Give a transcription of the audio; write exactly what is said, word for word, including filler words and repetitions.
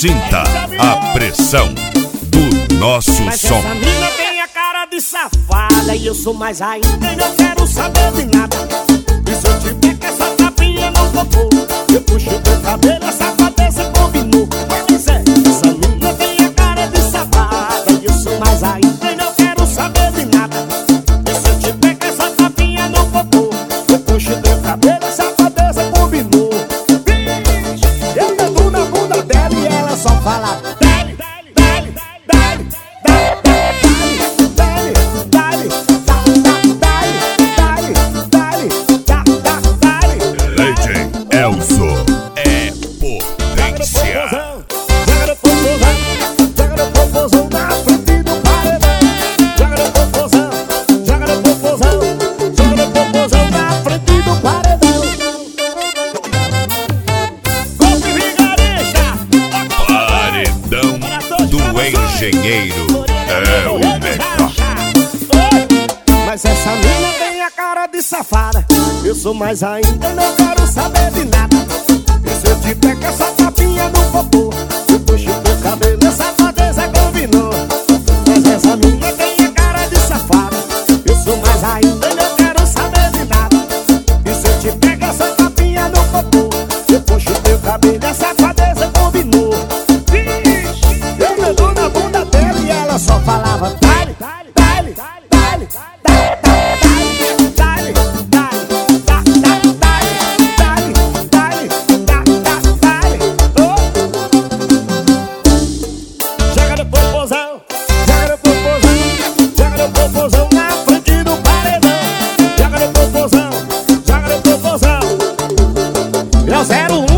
Sinta a pressão do nosso Mas som. essa mina tem a cara de safada e eu sou mais ainda e não quero saber de nada. E se eu te pegar essa tapinha no popô, eu puxo teu cabelo, a safadeza combinou. Mas é, essa mina tem a cara de safada e eu sou mais ainda e não quero saber de nada. E se eu te pegar essa tapinha no popô, eu puxo teu cabelo, a safadeza combinou. Eu dedo na bunda dela e ela só fala dale, dale, dale, dale, dale, dale, dale, dale, dale, dale, dale. Legend Elzo é potência. Joga no popozão, joga no popozão na frente do paredão. Joga no popozão, joga no popozão, joga no popozão na frente do paredão. Golpe vigarista, Paredão do engenheiro é o melhor. Mas essa mina tem a cara de safada, eu sou mais ainda e não quero saber de nada. E se eu te pego essa tapinha no popô, eu puxo teu cabelo, essa safadeza combinou. Mas essa mina tem a cara de safada, eu sou mais ainda e não quero saber de nada. E se eu te pego essa tapinha no popô, eu puxo teu cabelo, essa safadeza combinou. Vixe, eu me dou na bunda dela e ela só falava dale, dale, dale, dale, dale, dale, dale, dale, dale, dale, dale, dale, dale. Joga no popozão, joga no popozão, joga no popozão na frente do paredão. Joga no popozão, joga no popozão. É o zero um.